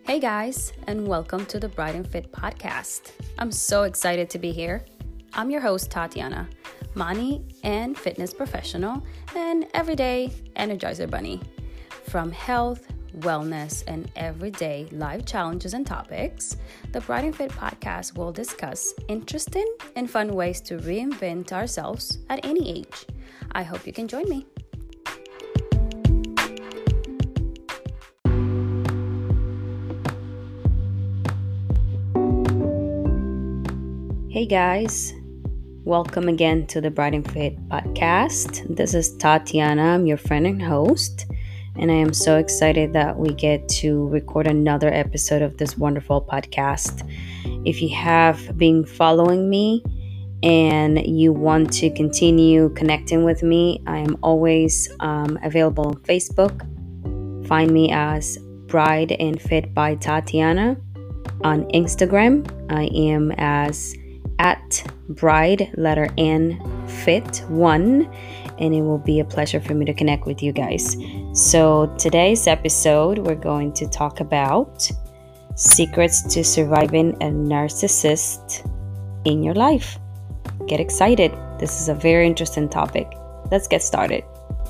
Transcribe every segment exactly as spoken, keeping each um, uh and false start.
Hey guys, and welcome to the Bright and Fit podcast. I'm so excited to be here. I'm your host, Tatiana, money and fitness professional and everyday Energizer Bunny. From health, wellness, and everyday life challenges and topics, the Bright and Fit podcast will discuss interesting and fun ways to reinvent ourselves at any age. I hope you can join me. Hey guys, welcome again to the Bright and Fit podcast. This is Tatiana, I'm your friend and host, and I am so excited that we get to record another episode of this wonderful podcast. If you have been following me and you want to continue connecting with me, I am always um, available on Facebook. Find me as Bright and Fit by Tatiana. On Instagram, I am as at Bride, letter N, Fit one, and it will be a pleasure for me to connect with you guys. So today's episode, we're going to talk about secrets to surviving a narcissist in your life. Get excited. This is a very interesting topic. Let's get started.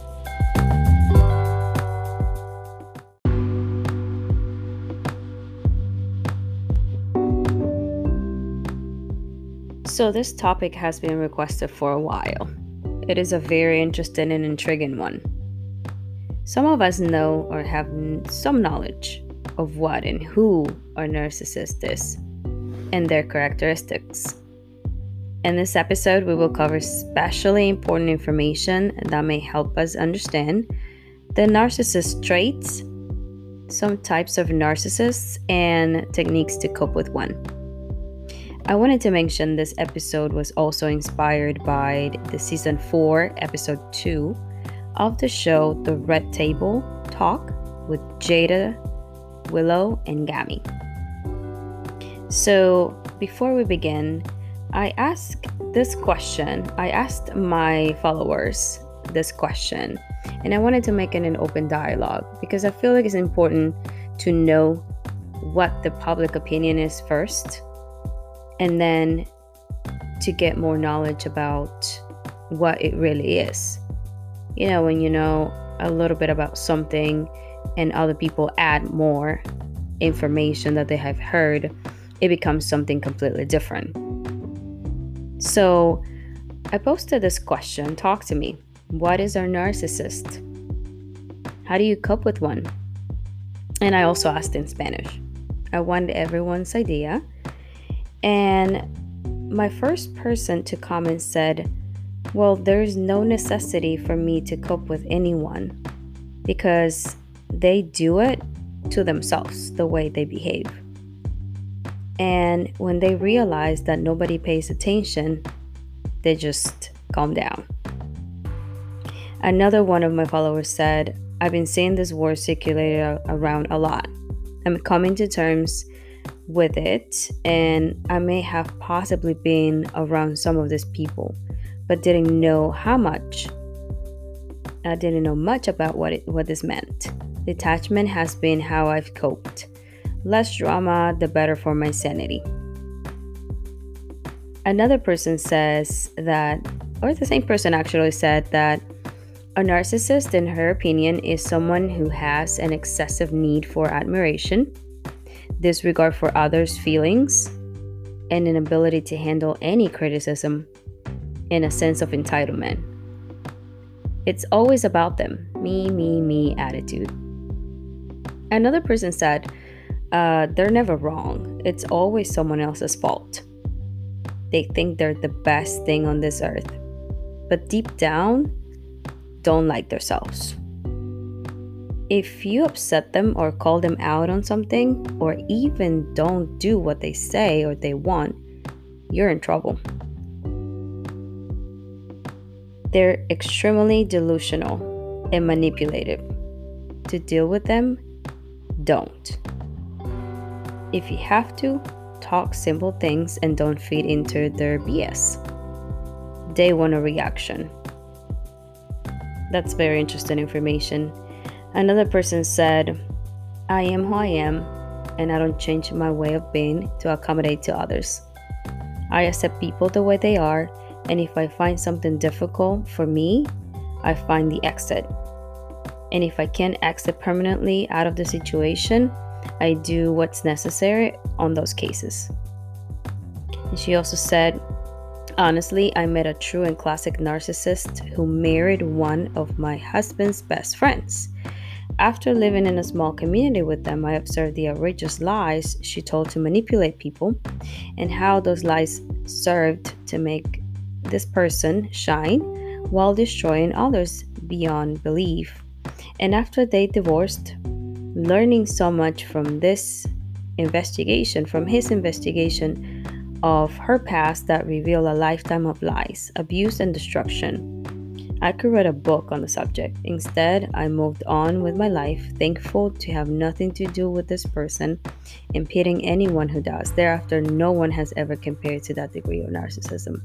So this topic has been requested for a while. It is a very interesting and intriguing one. Some of us know or have some knowledge of what and who a narcissist is and their characteristics. In this episode, we will cover especially important information that may help us understand the narcissist traits, some types of narcissists, and techniques to cope with one. I wanted to mention this episode was also inspired by the season four, episode two of the show The Red Table Talk with Jada, Willow, and Gami. So before we begin, I asked this question. I asked my followers this question, and I wanted to make it an open dialogue because I feel like it's important to know what the public opinion is first, and then to get more knowledge about what it really is. You know, when you know a little bit about something and other people add more information that they have heard, it becomes something completely different. So I posted this question, talk to me. What is a narcissist? How do you cope with one? And I also asked in Spanish. I wanted everyone's idea. And my first person to comment said, well, there's no necessity for me to cope with anyone because they do it to themselves the way they behave. And when they realize that nobody pays attention, they just calm down. Another one of my followers said, I've been seeing this word circulated around a lot. I'm coming to terms with it, and I may have possibly been around some of these people, but didn't know how much. I didn't know much about what it what this meant. Detachment has been how I've coped. Less drama, the better for my sanity. Another person says that, or the same person actually said that a narcissist, in her opinion, is someone who has an excessive need for admiration, disregard for others' feelings, and an ability to handle any criticism in a sense of entitlement. It's always about them, me, me, me attitude. Another person said, uh, they're never wrong. It's always someone else's fault. They think they're the best thing on this earth, but deep down, don't like themselves. If you upset them or call them out on something, or even don't do what they say or they want, you're in trouble. They're extremely delusional and manipulative. To deal with them, don't. If you have to, talk simple things and don't feed into their B S. They want a reaction. That's very interesting information. Another person said, I am who I am. and I don't change my way of being to accommodate to others. I accept people the way they are, and if I find something difficult for me, I find the exit. And if I can't exit permanently out of the situation, I do what's necessary on those cases. And she also said, honestly, I met a true and classic narcissist who married one of my husband's best friends. After living in a small community with them, I observed the outrageous lies she told to manipulate people and how those lies served to make this person shine while destroying others beyond belief. And after they divorced, learning so much from this investigation, from his investigation of her past that revealed a lifetime of lies, abuse, and destruction, I could write a book on the subject. Instead, I moved on with my life, thankful to have nothing to do with this person and pitying anyone who does. Thereafter, no one has ever compared to that degree of narcissism.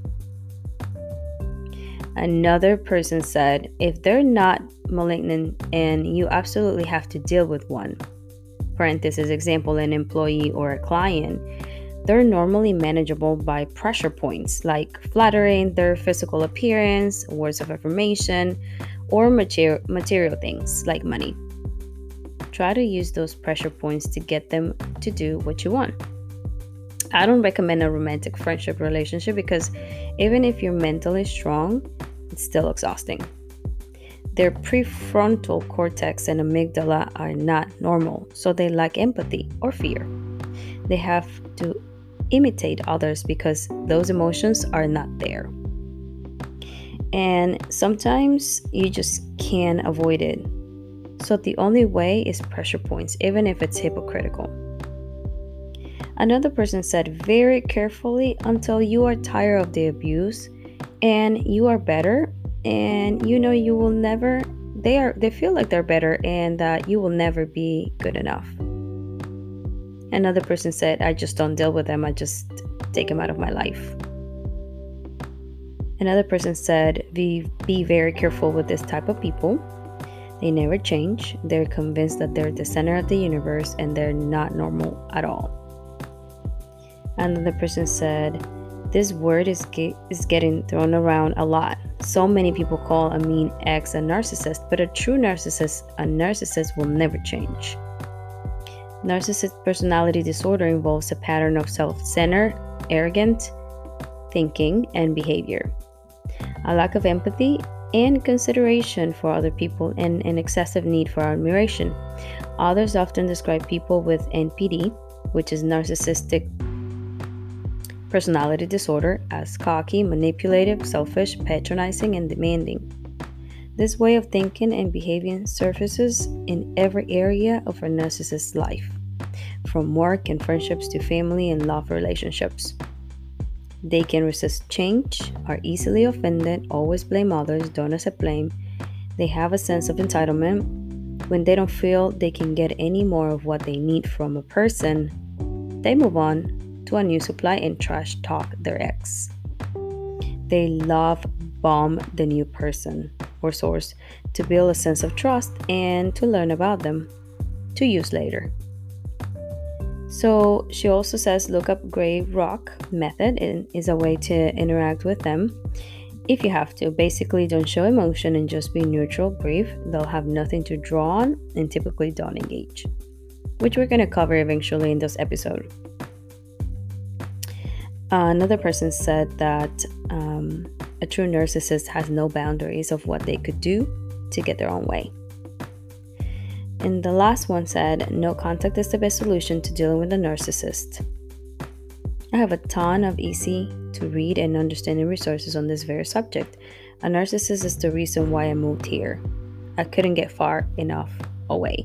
Another person said, if they're not malignant and you absolutely have to deal with one, parenthesis, example, an employee or a client, they're normally manageable by pressure points like flattering their physical appearance, words of affirmation, or material, material things like money. Try to use those pressure points to get them to do what you want. I don't recommend a romantic friendship relationship because even if you're mentally strong, it's still exhausting. Their prefrontal cortex and amygdala are not normal, so they lack empathy or fear. They have to imitate others because those emotions are not there. And sometimes you just can't avoid it. So the only way is pressure points, even if it's hypocritical. Another person said, very carefully until you are tired of the abuse and you are better and you know you will never, they are, they feel like they're better and that you will never be good enough. Another person said, I just don't deal with them. I just take them out of my life. Another person said, be, be very careful with this type of people. They never change. They're convinced that they're the center of the universe and they're not normal at all. Another person said, this word is, ge- is getting thrown around a lot. So many people call a mean ex a narcissist, but a true narcissist, a narcissist will never change. Narcissistic personality disorder involves a pattern of self-centered, arrogant thinking and behavior, a lack of empathy and consideration for other people, and an excessive need for admiration. Others often describe people with N P D, which is narcissistic personality disorder, as cocky, manipulative, selfish, patronizing, and demanding. This way of thinking and behaving surfaces in every area of a narcissist's life, from work and friendships to family and love relationships. They can resist change, are easily offended, always blame others, don't accept blame. They have a sense of entitlement. When they don't feel they can get any more of what they need from a person, they move on to a new supply and trash talk their ex. They love bomb the new person or source to build a sense of trust and to learn about them to use later. So she also says look up Gray Rock method. It is a way to interact with them if you have to. Basically, don't show emotion and just be neutral, brief. They'll have nothing to draw on and typically don't engage, which we're going to cover eventually in this episode. Uh, another person said that um, a true narcissist has no boundaries of what they could do to get their own way. And the last one said, no contact is the best solution to dealing with a narcissist. I have a ton of easy to read and understanding resources on this very subject. A narcissist is the reason why I moved here. I couldn't get far enough away.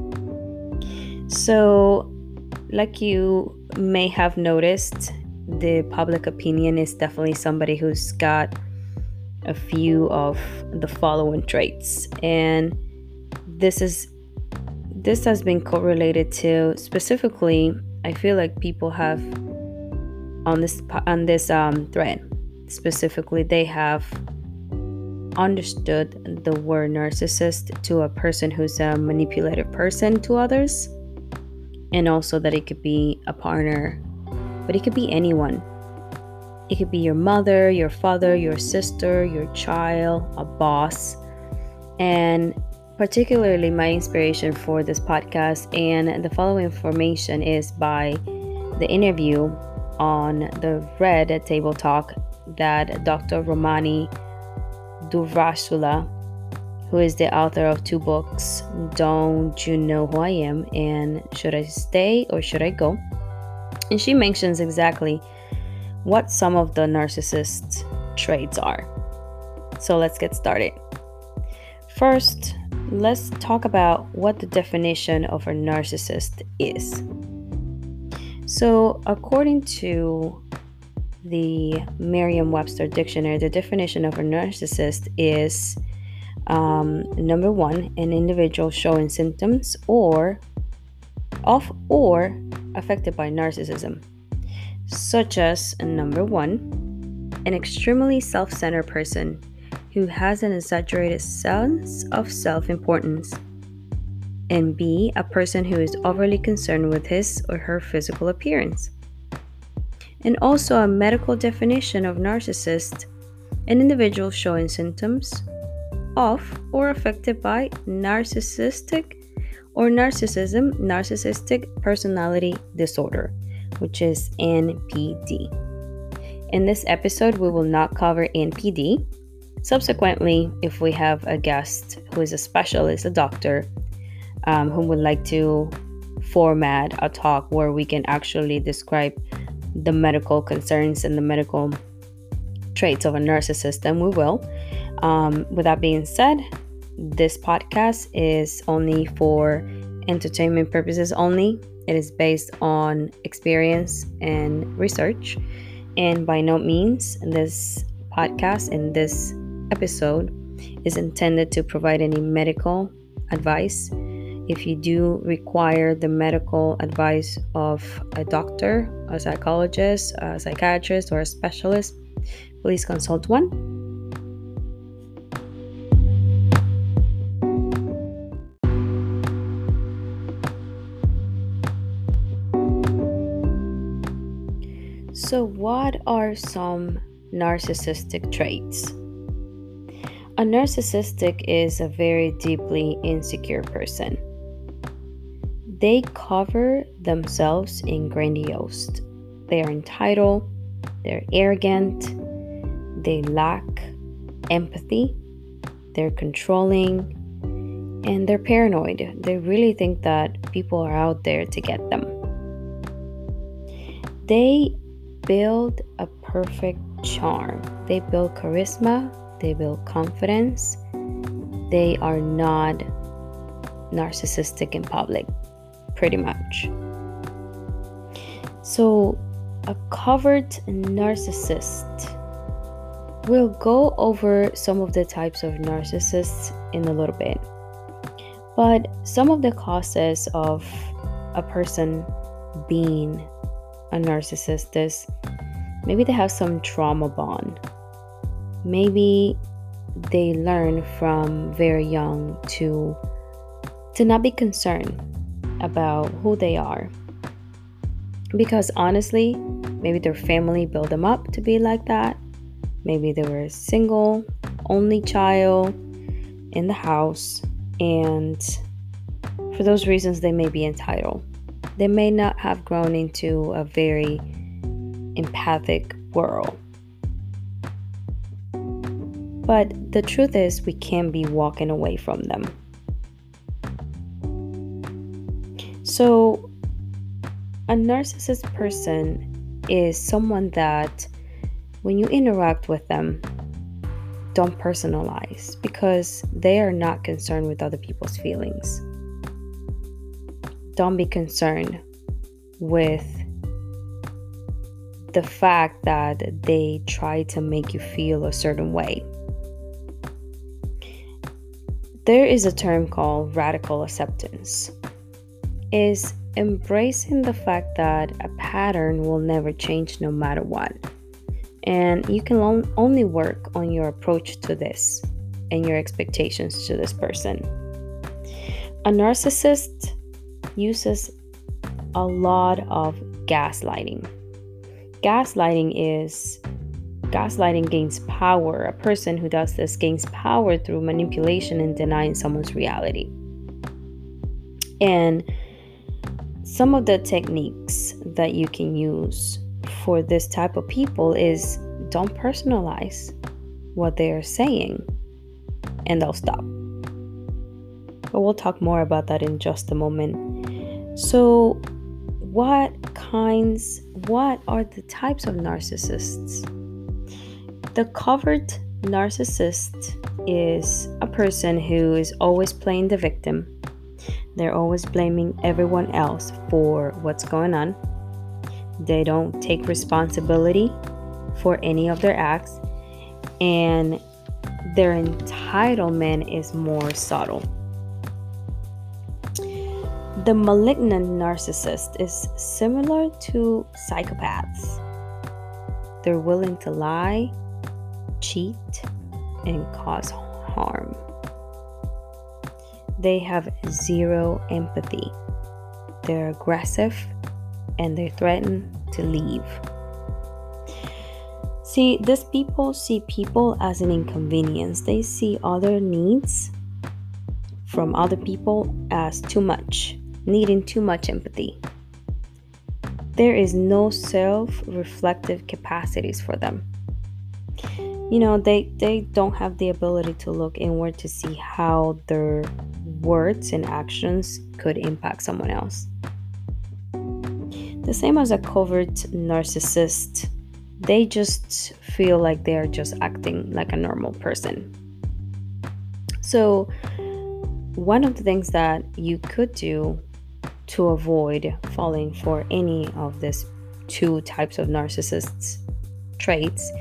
So, like you may have noticed, the public opinion is definitely somebody who's got a few of the following traits. And this is this has been correlated to, specifically, I feel like people have on this on this um, thread, specifically, they have understood the word narcissist to a person who's a manipulative person to others, and also that it could be a partner, but it could be anyone. It could be your mother, your father, your sister, your child, a boss. And particularly my inspiration for this podcast and the following information is by the interview on the Red Table Talk that Doctor Romani Durvasula, who is the author of two books, Don't You Know Who I Am and Should I Stay or Should I Go? And she mentions exactly what some of the narcissist traits are. So let's get started. First, let's talk about what the definition of a narcissist is. So, according to the Merriam-Webster dictionary, the definition of a narcissist is um, number one, an individual showing symptoms or of or affected by narcissism, such as number one, an extremely self-centered person who has an exaggerated sense of self-importance, and B, a person who is overly concerned with his or her physical appearance. And also a medical definition of narcissist, an individual showing symptoms of or affected by narcissistic or narcissism, narcissistic personality disorder, which is N P D. In this episode, we will not cover N P D. Subsequently, if we have a guest who is a specialist, a doctor, um, who would like to format a talk where we can actually describe the medical concerns and the medical traits of a narcissist, then we will. Um, with that being said, this podcast is only for entertainment purposes only. It is based on experience and research, and by no means this podcast and this episode is intended to provide any medical advice. If you do require the medical advice of a doctor, a psychologist, a psychiatrist, or a specialist, please consult one. So, what are some narcissistic traits? A narcissistic is a very deeply insecure person. They cover themselves in grandiose. They are entitled, they're arrogant, they lack empathy, they're controlling, and they're paranoid. They really think that people are out there to get them. They build a perfect charm. They build charisma, they build confidence. They are not narcissistic in public, pretty much. So, a covert narcissist. We'll go over some of the types of narcissists in a little bit. But some of the causes of a person being a narcissist is maybe they have some trauma bond. Maybe they learn from very young to to not be concerned about who they are. Because honestly, maybe their family built them up to be like that. Maybe they were a single, only child in the house, and for those reasons they may be entitled. They may not have grown into a very empathic world. But the truth is, we can't be walking away from them. So, a narcissist person is someone that when you interact with them, don't personalize, because they are not concerned with other people's feelings. Don't be concerned with the fact that they try to make you feel a certain way. There is a term called radical acceptance. Is embracing the fact that a pattern will never change no matter what. And you can on- only work on your approach to this and your expectations to this person. A narcissist uses a lot of gaslighting. Gaslighting is gaslighting gains power. A person who does this gains power through manipulation and denying someone's reality. And some of the techniques that you can use for this type of people is don't personalize what they're saying and they'll stop. But we'll talk more about that in just a moment. So, what kinds, what are the types of narcissists? The covert narcissist is a person who is always playing the victim. They're always blaming everyone else for what's going on. They don't take responsibility for any of their acts, and their entitlement is more subtle. The malignant narcissist is similar to psychopaths. They're willing to lie, cheat, and cause harm. They have zero empathy. They're aggressive and they threaten to leave. See, these people see people as an inconvenience. They see other needs from other people as too much, needing too much empathy. There is no self-reflective capacities for them. You know, they, they don't have the ability to look inward to see how their words and actions could impact someone else. The same as a covert narcissist, they just feel like they are just acting like a normal person. So, one of the things that you could do to avoid falling for any of these two types of narcissists traits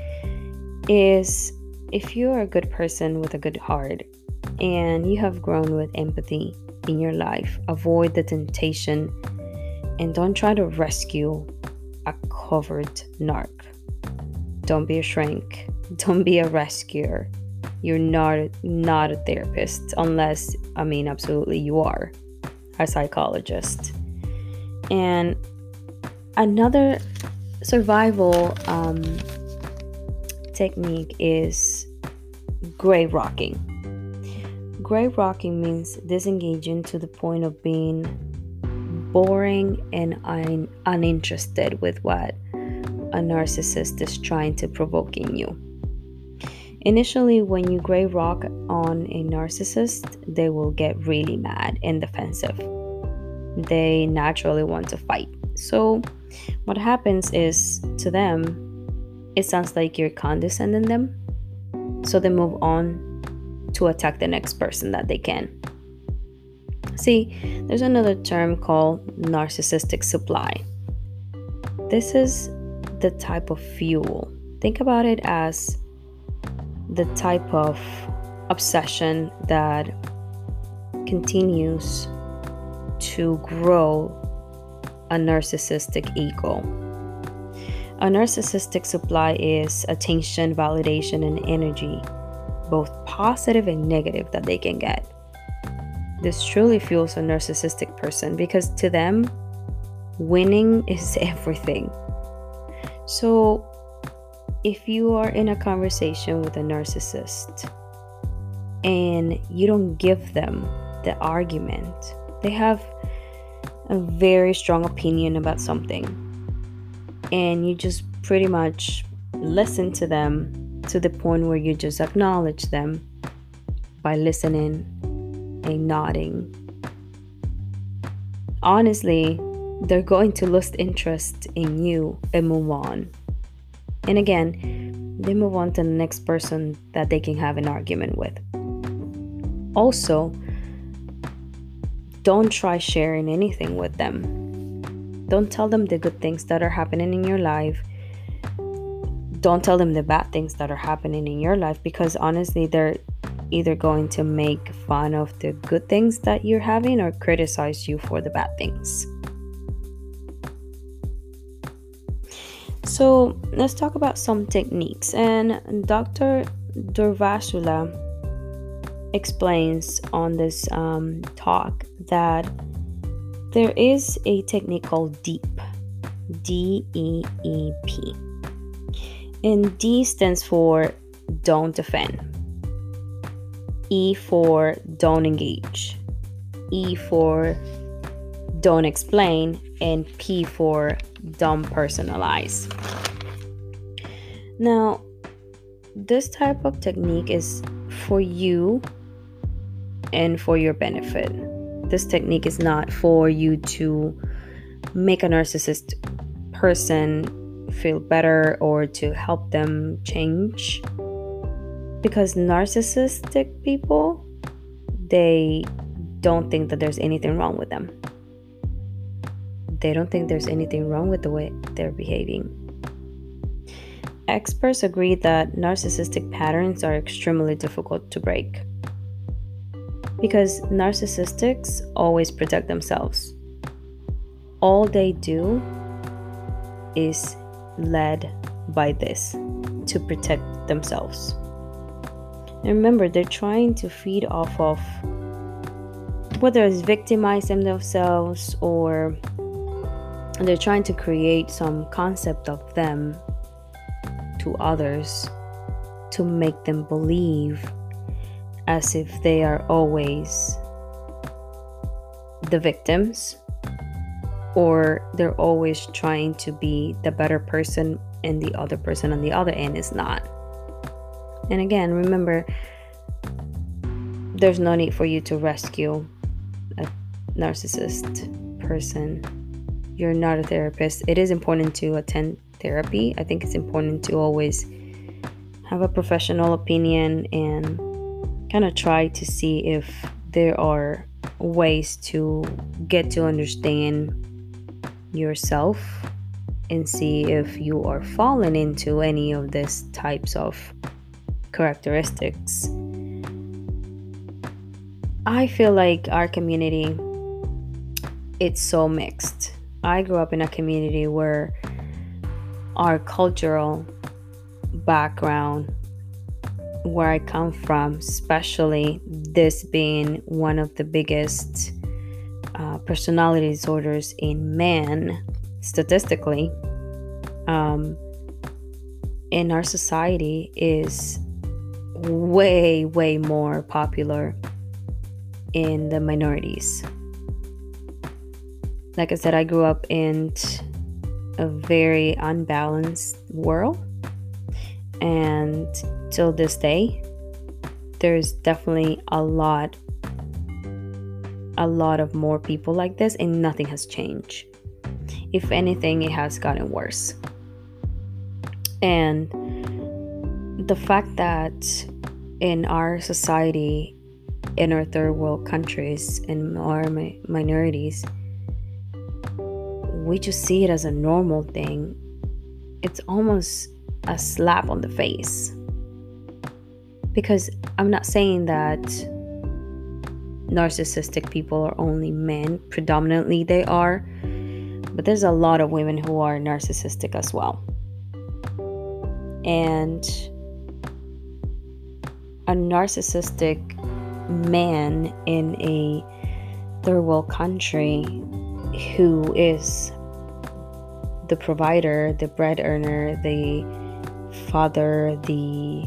is, if you're a good person with a good heart and you have grown with empathy in your life, avoid the temptation and don't try to rescue a covert narc. Don't be a shrink. Don't be a rescuer. You're not not a therapist unless, I mean, absolutely you are a psychologist. And another survival um, technique is gray rocking. Gray rocking means disengaging to the point of being boring and un- uninterested with what a narcissist is trying to provoke in you. Initially, when you gray rock on a narcissist, they will get really mad and defensive. They naturally want to fight. So what happens is, to them, it sounds like you're condescending them. So they move on to attack the next person that they can. See, there's another term called narcissistic supply. This is the type of fuel. Think about it as the type of obsession that continues to grow a narcissistic ego. A narcissistic supply is attention, validation, and energy, both positive and negative, that they can get. This truly fuels a narcissistic person because to them, winning is everything. So, if you are in a conversation with a narcissist and you don't give them the argument, they have a very strong opinion about something, and you just pretty much listen to them to the point where you just acknowledge them by listening and nodding. Honestly, they're going to lose interest in you and move on. And again, they move on to the next person that they can have an argument with. Also, don't try sharing anything with them. Don't tell them the good things that are happening in your life. Don't tell them the bad things that are happening in your life, because honestly, they're either going to make fun of the good things that you're having or criticize you for the bad things. So let's talk about some techniques. And Doctor Durvasula explains on this um, talk that There is a technique called DEEP, D E E P. And D stands for don't defend. E for don't engage. E for don't explain. And P for don't personalize. Now, this type of technique is for you and for your benefit. This technique is not for you to make a narcissist person feel better or to help them change, because narcissistic people, they don't think that there's anything wrong with them. They don't think there's anything wrong with the way they're behaving. Experts agree that narcissistic patterns are extremely difficult to break, because narcissists always protect themselves. All they do is led by this to protect themselves. And remember, they're trying to feed off of whether it's victimizing themselves or they're trying to create some concept of them to others to make them believe as if they are always the victims, or they're always trying to be the better person and the other person on the other end is not. And again, remember, there's no need for you to rescue a narcissist person. You're not a therapist. It is important to attend therapy. I think it's important to always have a professional opinion and kind of try to see if there are ways to get to understand yourself and see if you are falling into any of these types of characteristics. I feel like our community, it's so mixed. I grew up in a community where our cultural background, where I come from, especially this being one of the biggest uh, personality disorders in men, statistically, um, in our society, is way, way more popular in the minorities. Like I said, I grew up in a very unbalanced world, and till this day, there's definitely a lot, a lot of more people like this, and nothing has changed. If anything, it has gotten worse. And the fact that in our society, in our third world countries, in our mi- minorities, we just see it as a normal thing. It's almost a slap on the face. Because I'm not saying that narcissistic people are only men. Predominantly they are. But there's a lot of women who are narcissistic as well. And a narcissistic man in a third world country who is the provider, the bread earner, the father, the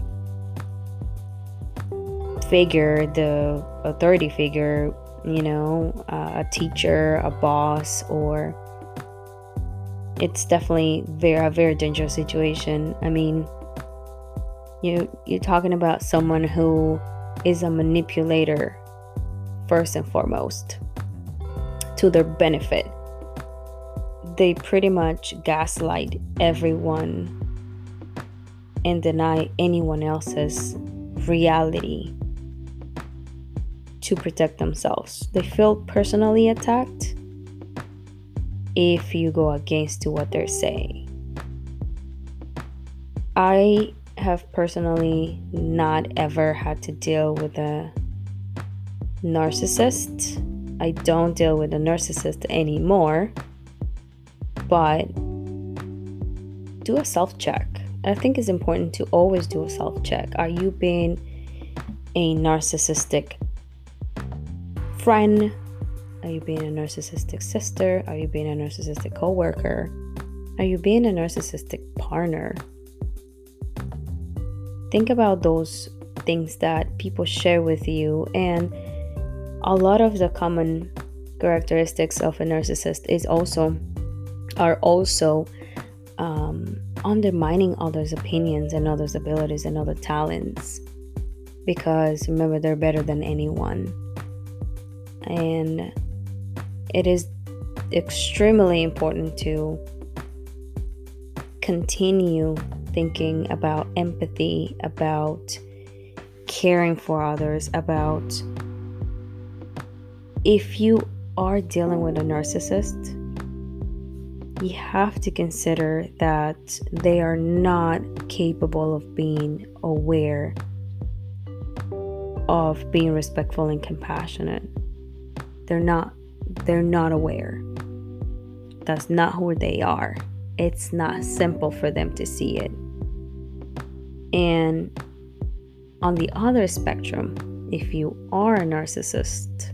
figure, the authority figure, you know, uh, a teacher, a boss, or it's definitely very a very dangerous situation. I mean, you you're talking about someone who is a manipulator first and foremost to their benefit. They pretty much gaslight everyone and deny anyone else's reality to protect themselves. They feel personally attacked if you go against what they're saying. I have personally not ever had to deal with a narcissist. I don't deal with a narcissist anymore, but do a self-check. I think it's important to always do a self-check. Are you being a narcissistic friend, Are you being a narcissistic sister? Are you being a narcissistic coworker? Are you being a narcissistic partner? Think about those things that people share with you, and a lot of the common characteristics of a narcissist is also are also um, undermining others' opinions and others' abilities and other talents, because remember, they're better than anyone. And it is extremely important to continue thinking about empathy, about caring for others, about if you are dealing with a narcissist, you have to consider that they are not capable of being aware of being respectful and compassionate. They're not they're not aware. That's not who they are. It's not simple for them to see it. And on the other spectrum, if you are a narcissist,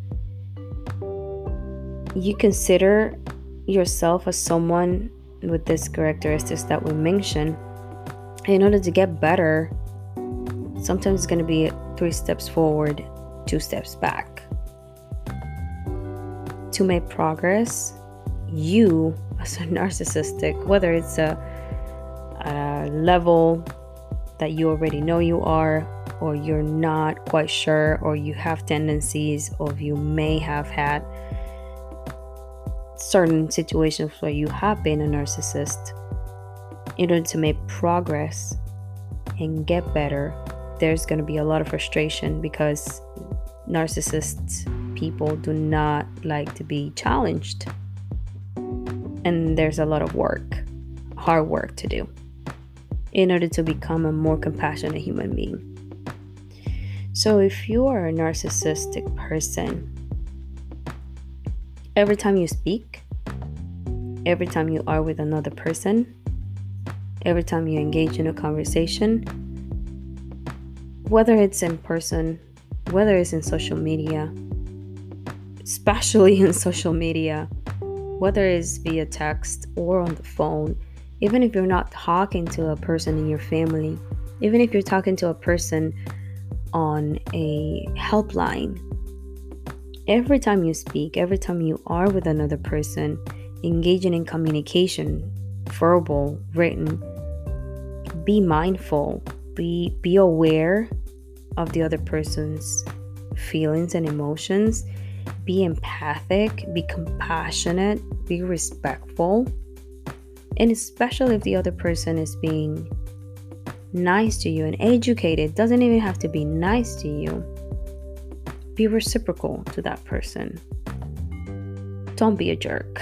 you consider yourself as someone with these characteristics that we mentioned. In order to get better, sometimes it's going to be three steps forward, two steps back. To make progress, you as a narcissistic, whether it's a, a level that you already know you are, or you're not quite sure, or you have tendencies, or you may have had certain situations where you have been a narcissist, in order to make progress and get better, there's going to be a lot of frustration, because narcissists people do not like to be challenged, and there's a lot of work, hard work to do in order to become a more compassionate human being. So if you are a narcissistic person, every time you speak, every time you are with another person, every time you engage in a conversation, whether it's in person, whether it's in social media, especially in social media, whether it's via text or on the phone, even if you're not talking to a person in your family, even if you're talking to a person on a helpline, every time you speak, every time you are with another person, engaging in communication, verbal, written, be mindful, be be aware of the other person's feelings and emotions, be empathic, be compassionate, be respectful, and especially if the other person is being nice to you and educated, doesn't even have to be nice to you. Be reciprocal to that person. Don't be a jerk.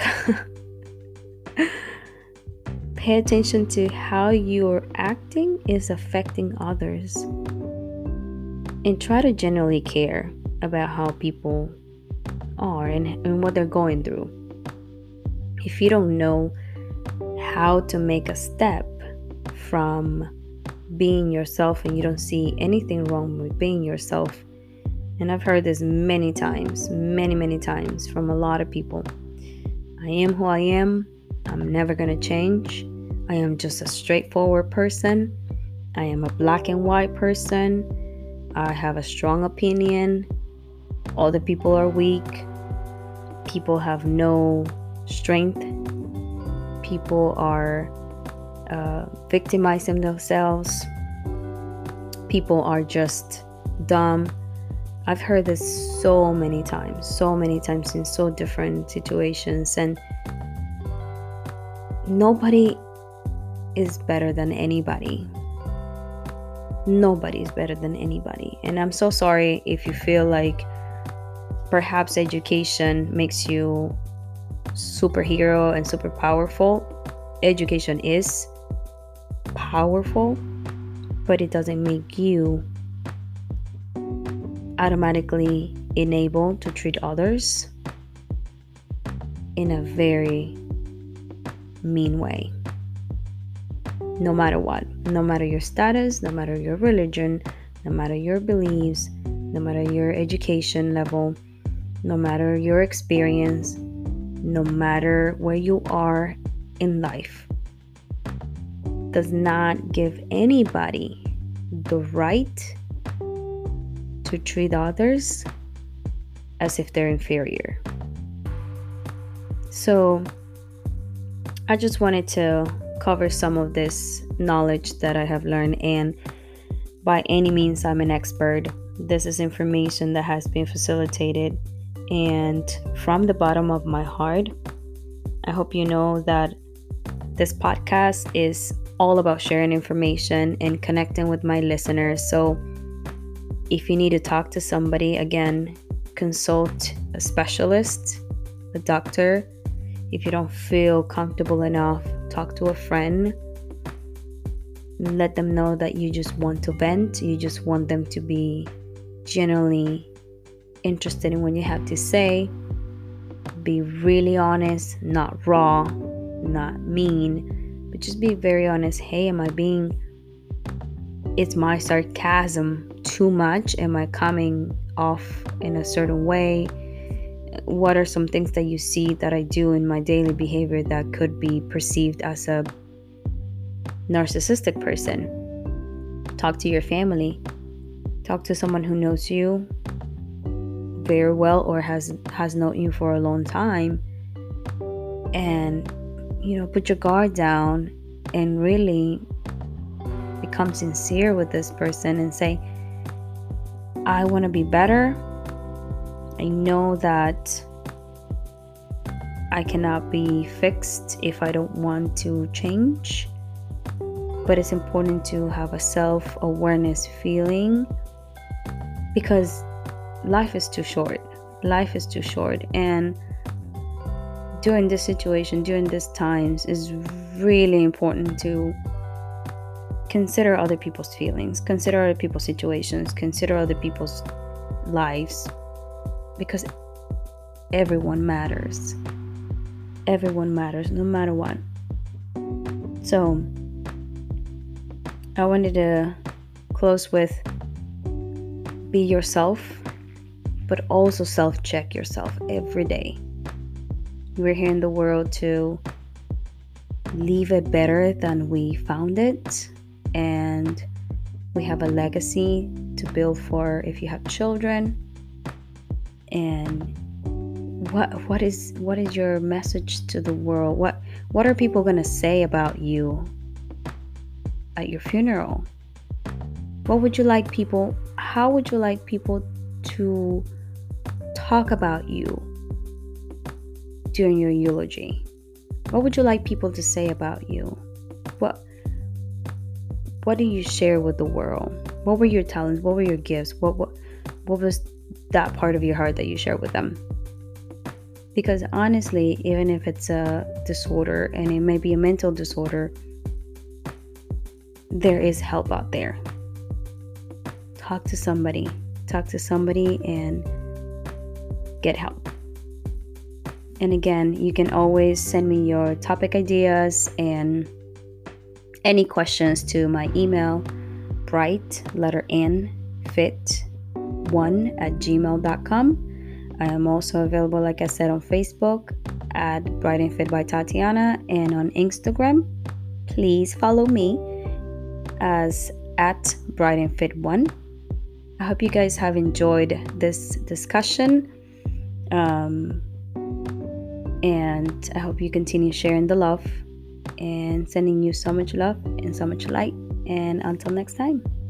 Pay attention to how you're acting is affecting others. And try to genuinely care about how people are and, and what they're going through. If you don't know how to make a step from being yourself, and you don't see anything wrong with being yourself, and I've heard this many times, many, many times from a lot of people. I am who I am. I'm never going to change. I am just a straightforward person. I am a black and white person. I have a strong opinion. Other people are weak. People have no strength. People are uh, victimizing themselves. People are just dumb. I've heard this so many times, so many times in so different situations, and nobody is better than anybody. Nobody is better than anybody. And I'm so sorry if you feel like perhaps education makes you superhero and super powerful. Education is powerful, but it doesn't make you automatically enabled to treat others in a very mean way. No matter what, no matter your status, no matter your religion, no matter your beliefs, no matter your education level, no matter your experience, no matter where you are in life, does not give anybody the right to treat others as if they're inferior. So I just wanted to cover some of this knowledge that I have learned, and by any means I'm an expert. This is information that has been facilitated, and from the bottom of my heart, I hope you know that this podcast is all about sharing information and connecting with my listeners. So if you need to talk to somebody, again, consult a specialist, a doctor. If you don't feel comfortable enough, talk to a friend. Let them know that you just want to vent. You just want them to be genuinely interested in what you have to say. Be really honest, not raw, not mean, but just be very honest. Hey, am I being, is my sarcasm too much? Am I coming off in a certain way? What are some things that you see that I do in my daily behavior that could be perceived as a narcissistic person? Talk to your family. Talk to someone who knows you very well or has has known you for a long time, and you know, put your guard down and really become sincere with this person and say, I want to be better. I know that I cannot be fixed if I don't want to change, but it's important to have a self-awareness feeling, because life is too short. Life is too short, and during this situation, during these times, is really important to consider other people's feelings, consider other people's situations, consider other people's lives, because everyone matters. Everyone matters, no matter what. So I wanted to close with, be yourself, but also self-check yourself every day. We're here in the world to leave it better than we found it, and we have a legacy to build for if you have children. And what what is what is your message to the world? What what are people gonna say about you at your funeral? What would you like people, how would you like people to talk about you during your eulogy? What would you like people to say about you? What what do you share with the world? What were your talents? What were your gifts? What what what was that part of your heart that you share with them? Because honestly, even if it's a disorder, and it may be a mental disorder, there is help out there. Talk to somebody. Talk to somebody and get help. And again, you can always send me your topic ideas and any questions to my email, bright, letter N, fit, one at gmail dot com. I am also available, like I said, on Facebook at Bright and Fit by Tatiana, and on Instagram. Please follow me as at Bright and Fit one. I hope you guys have enjoyed this discussion. Um, and I hope you continue sharing the love and sending you so much love and so much light. And until next time.